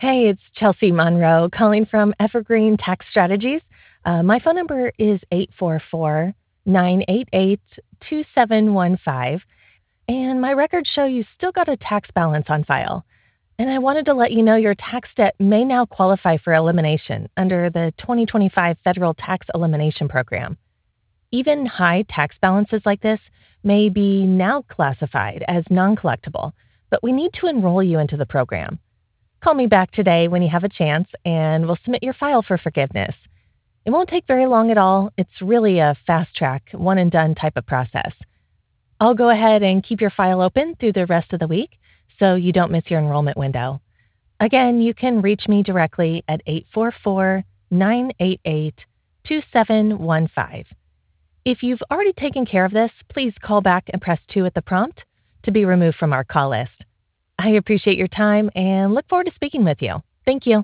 Hey, it's Chelsea Monroe calling from Evergreen Tax Strategies. My phone number is 844 988 2715, and my records show you still got a tax balance on file. And I wanted to let you know your tax debt may now qualify for elimination under the 2025 Federal Tax Elimination Program. Even high tax balances like this may be now classified as non collectible, but we need to enroll you into the program. Call me back today when you have a chance, and we'll submit your file for forgiveness. It won't take very long at all. It's really a fast track, one and done type of process. I'll go ahead and keep your file open through the rest of the week so you don't miss your enrollment window. Again, you can reach me directly at 844 988 2715. If you've already taken care of this, please call back and press 2 at the prompt to be removed from our call list. I appreciate your time and look forward to speaking with you. Thank you.